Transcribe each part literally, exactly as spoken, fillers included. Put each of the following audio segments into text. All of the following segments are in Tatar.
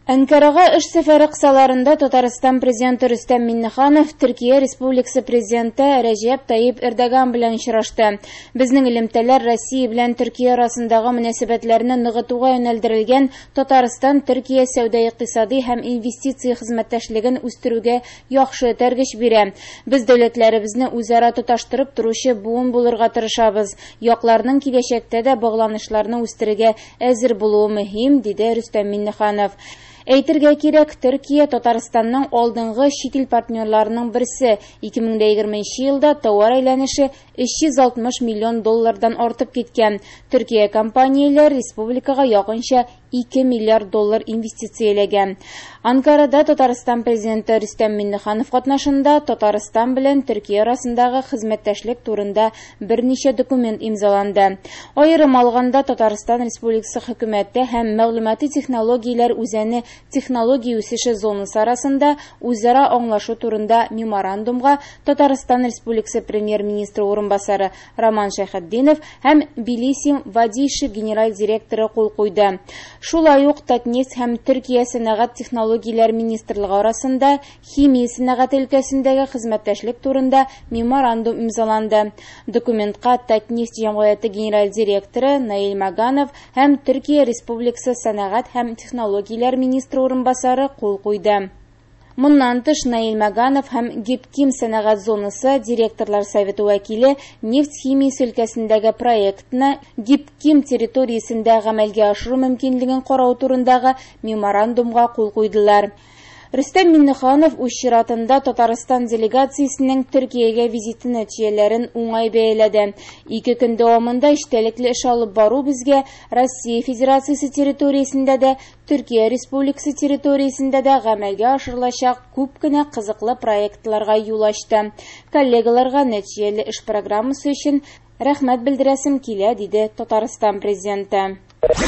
Анкарага эш сәфәре кысаларында Татарстан президенты Рөстәм Миңнеханов Төркия Республикасы президенты Рәҗәп Тайип Эрдоган белән очрашты. Безнең элемтәләр Россия белән Төркия арасындагы мөнәсәбәтләрне ныгытуга юнәлдерелгән Татарстан-Төркия сәүдә-икътисади һәм инвестиция хезмәттәшлеген үстерүгә яхшы тәргеш бирә. Без дәүләтләребезне үзара тоташтырып торучы буын булырга тырышабыз. Якларның киләчәктә дә багланышларны үстерергә әзер булуы мөһим, диде Рөстәм Миңнеханов. Әйтергә кирәк, Төркия Татарстанның алдынгы чит ил партнерларының берсе. ике мең егерменче елда товар әйләнеше өч йөз алтмыш миллион доллардан артып киткән. Төркия компанияләре республикага якынча ике миллиард доллар инвестицияләгән. Анкарада Татарстан президенты Рөстәм Миңнеханов катнашында Татарстан белән Төркия арасындагы хезмәттәшлек турында берничә документ имзаланды. Аерым алганда Татарстан Республикасы хөкүмәте һәм мәгълүмати технологияләр үзәне технология үсеше зонасы арасында үзара аңлашу турында меморандумга Татарстан Республикасы премьер-министры орынбасары Роман Шәйхетдинов һәм Тбилиси Водииши генераль директоры кул куйды. Шулай ук Татнефть һәм Төркия сәнәгать технологияләр министрлыгы арасында химия сәнәгать өлкәсендәге хезмәттәшлек турында меморандум имзаланды. Документка Татнефть җәмгыяте генераль директоры Наил Маганов һәм Төркия Республикасы сәнәгать һәм технологияләр министры орынбасары кул куйды. Моннан тыш Наил Маганов һәм Гипким сәнәгать зонасы директорлар советы вәкиле нефть химиясе өлкәсендәге проектны Гипким территориясендә гамәлгә ашыру мөмкинлеген карау турындагы меморандумга кул куйдылар. Рөстәм Миңнеханов үз чиратында Татарстан делегациясенең Төркиягә визиты нәтиҗәләрен уңай бәяләде. Ике көн дәвамында эчтәлекле эш алып бару безгә Россия Федерациясе территориясендә дә, Төркия Республикасы территориясендә дә гамәлгә ашырылачак күп кенә кызыклы проектларга юл ачты. Коллегаларга нәтиҗәле эш программасы өчен рәхмәт белдерәсем килә, диде Татарстан президенты.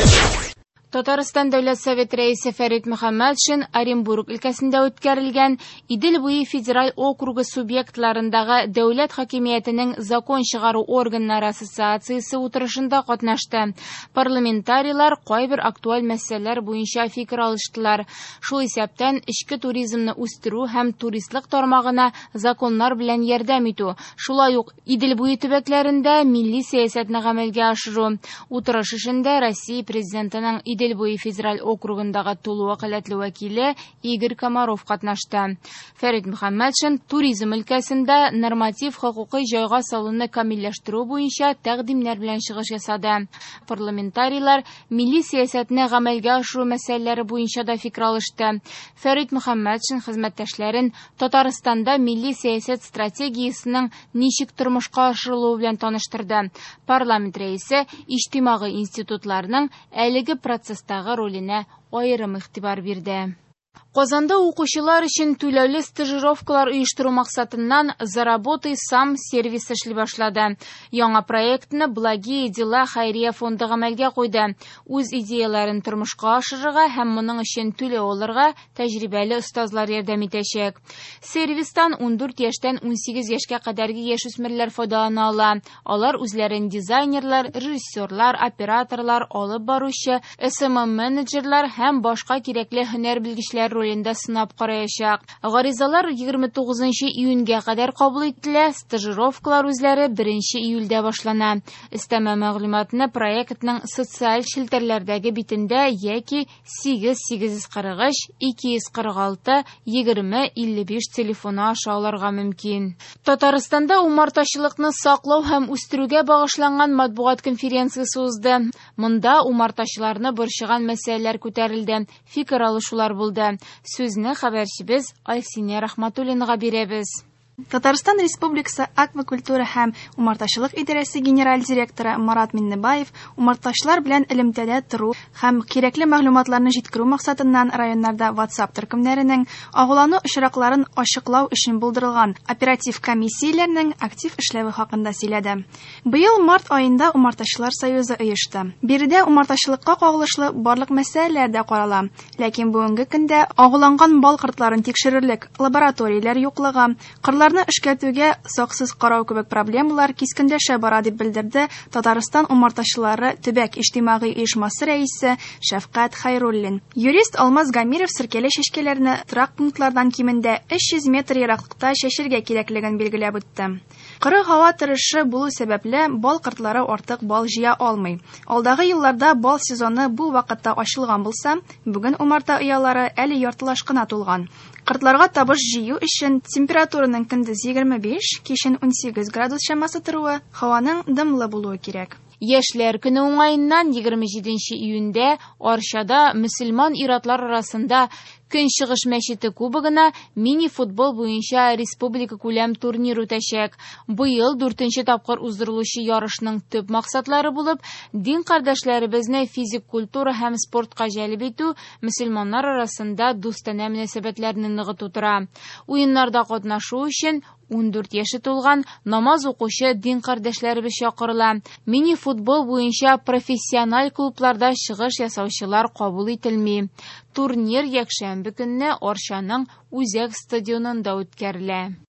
Татарстан Дәүләт Советы рәисе Фәрит Мөхәммәтшин Оренбург өлкәсендә үткәрелгән Идел буе федераль округы субъектларындагы дәүләт хакимиятенең закон чыгару органнары ассоциациясе утырышында катнашты. Парламентарийлар кайбер актуаль мәсьәләләр буенча фикер алыштылар. Шул исәптән эчке туризмны үстерү һәм туристлык тармагына законнар белән ярдәм итү, шулай ук Идел буе төбәкләрендә милли сәясәтне гамәлгә ашыру. Утырыш эшендә Россия президентының Идел буе федераль округындагы тулы вәкаләтле вәкиле Игорь Комаров катнашты. Фәрит Мөхәммәтшин туризм өлкәсендә норматив хокукый җайга салуны камилләштерү буенча тәкъдимнәр белән чыгыш ясады. Парламентарийлар милли сәясәтне гамәлгә ашыру мәсьәләләре буенча да фикер алышты. Фәрит Мөхәммәтшин хезмәттәшләрен Татарстанда милли сәясәт стратегиясенең ничек тормышка ашырылуы белән таныштырды. Парламент рәисе иҗтимагый институтларның әлеге процесстагы роленә аерым игътибар бирде. Казанда укучылар өчен түләүле стажировкалар оештыру максатыннан «Заработай сам» сервис эшли башлады. Яңа проектны «Благие дела» хәйрия фонды гамәлгә куйды. Үз идеяларын тормышка ашырырга һәм моның өчен түләү алырга тәҗрибәле остазлар ярдәм итәчәк. Сервистан ундүрт яшьтән унсигез яшькә кадәрге яшүсмерләр файдалана ала. Алар үзләрен дизайнерлар, режиссерлар, операторлар, алып баручы, эс эм эм-менеджерлар һәм башка кирәкле һөнәр белгечләр ролендә сынап караячак. Гаризалар егерме тугызынчы июньгә кадәр кабул ителә, стажировкалар үзләре беренче июльдә башлана. Өстәмә мәгълүматны проектның социаль челтәрләрдәге битендә яки сигез сигез йөз кырык өч ике йөз кырык алты егерме илле биш телефоны аша алырга мөмкин. Татарстанда умартачылыкны саклау һәм үстерүгә багышланган матбугат конференциясе узды. Монда умартачыларны борчыган мәсьәләләр күтәрелде, фикер алышулар булды. Сүзне хәбәрчебез Айсинә Рахматуллинага бирәбез. Татарстан Республикасы аквакультура һәм умартачылык идарәсе генераль директоры Марат Миннебаев умартачылар белән элемтәдә тору һәм кирәкле мәгълүматларны җиткерү максатыннан районнарда WhatsApp төркемнәренең агулану очракларын ачыклау өчен булдырылган оператив комиссияләрнең актив эшләве хакында сөйләде. Быел март аенда Умартачылар союзы оешты. Биредә умартачылыкка кагылышлы барлык мәсьәләләр дә карала, ләкин бүгенге көндә агуланган бал кортларын тикшерерлек лабораторияләр юклыгы, кырлар Спортчыларны эшкәртүгә саксыз карау кебек проблемалар кискенләшә бара дип белдерде Татарстан умартачылары төбәк иҗтимагый оешмасы рәисе Шәфкать Хәйруллин. Юрист Алмаз Гамиров сиркәле чәчкәләрне торак пунктлардан кимендә өч йөз метр ераклыкта чәчәргә кирәклеген билгеләп үтте. Коры һава торышы булу сәбәпле бал кортлары артык бал җыя алмый. Алдагы елларда бал сезоны бу вакытта ачылган булса, бүген умарта оялары әле яртылаш кына тулган. Кортларга табыш җыю өчен температураның көндез егерме биш, кичен унсигез градус шамасы торуы, һаваның дымлы булуы кирәк. Яшьләр көне уңаеннан егерме җиденче июньдә Арчада мөселман ир-атлар арасында Көнчыгыш мәчете кубогына мини-футбол буенча республика күләм турнир үтәчәк. Быел дүртенче тапкыр уздырылучы ярышның төп максатлары булып, дин кардәшләребезне физик культура һәм спортка җәлеп итү, мөселманнар арасында дустана мөнәсәбәтләрне ныгыту тора. Уеннарда катнашу өчен ундүрт яше тулган намаз укучы дин кардәшләребез чакырыла. Мини-футбол буенча профессиональ клубларда чыгыш ясаучылар кабул ителми. Турнир якшәмбе көнне Арчаның Үзәк стадионында үткәрелә.